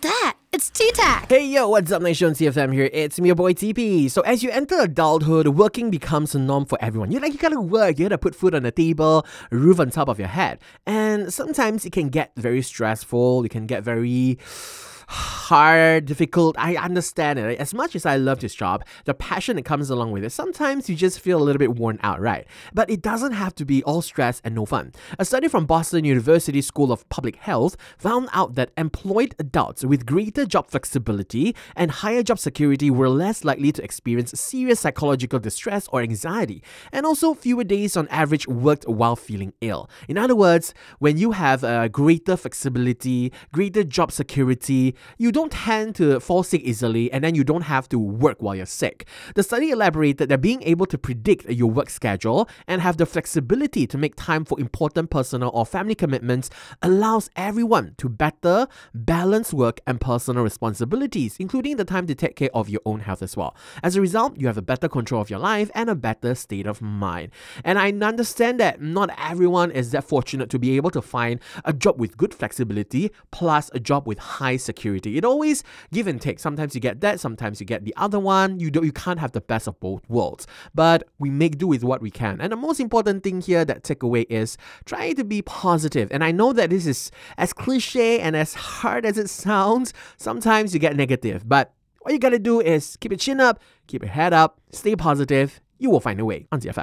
that? It's T-Tac. Hey yo, what's up Nation, CFM here, it's me your boy TP. So as you enter adulthood, working becomes a norm for everyone. You gotta work, you gotta put food on the table, a roof on top of your head. And sometimes it can get very stressful, it can get very hard, difficult. I understand it. As much as I love this job, the passion that comes along with it, sometimes you just feel a little bit worn out, right? But it doesn't have to be all stress and no fun. A study from Boston University School of Public Health found out that employed adults with greater job flexibility and higher job security were less likely to experience serious psychological distress or anxiety, and also fewer days on average worked while feeling ill. In other words, when you have greater flexibility, greater job security, you don't tend to fall sick easily, and then you don't have to work while you're sick. The study elaborated that being able to predict your work schedule and have the flexibility to make time for important personal or family commitments allows everyone to better balance work and personal responsibilities, including the time to take care of your own health as well. As a result, you have a better control of your life and a better state of mind. And I understand that not everyone is that fortunate to be able to find a job with good flexibility plus a job with high security. It always give and take. Sometimes you get that, sometimes you get the other one. You can't have the best of both worlds. But we make do with what we can. And the most important thing here, that takeaway, is try to be positive. And I know that this is as cliche and as hard as it sounds. Sometimes you get negative. But what you gotta do is keep your chin up, keep your head up, stay positive. You will find a way on CFM.